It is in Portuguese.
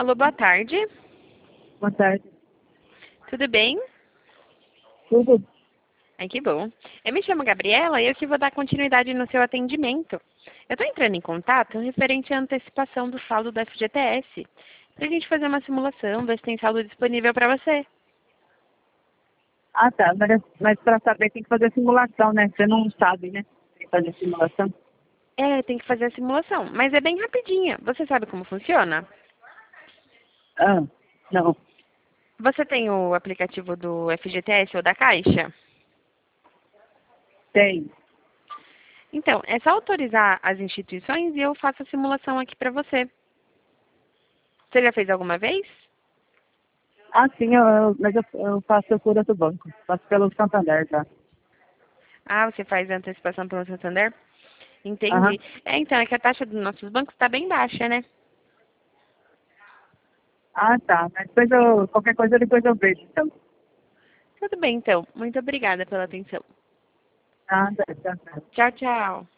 Alô, boa tarde. Boa tarde. Tudo bem? Tudo? Ai, que bom. Eu me chamo Gabriela e eu que vou dar continuidade no seu atendimento. Eu estou entrando em contato referente à antecipação do saldo do FGTS, para a gente fazer uma simulação, ver se tem saldo disponível para você. Ah, tá. Mas para saber tem que fazer simulação, né? Você não sabe, né? Tem que fazer simulação. É, tem que fazer a simulação, mas é bem rapidinha. Você sabe como funciona? Ah, não. Você tem o aplicativo do FGTS ou da Caixa? Tem. Então, é só autorizar as instituições e eu faço a simulação aqui para você. Você já fez alguma vez? Ah, sim, mas eu faço por outro banco. Faço pelo Santander, tá? Ah, você faz a antecipação pelo Santander? Aham. Entendi. É, então, é que a taxa dos nossos bancos está bem baixa, né? Ah, tá. Mas qualquer coisa depois eu vejo, então. Tudo bem, então. Muito obrigada pela atenção. Ah, tá, tá. Tchau, tchau.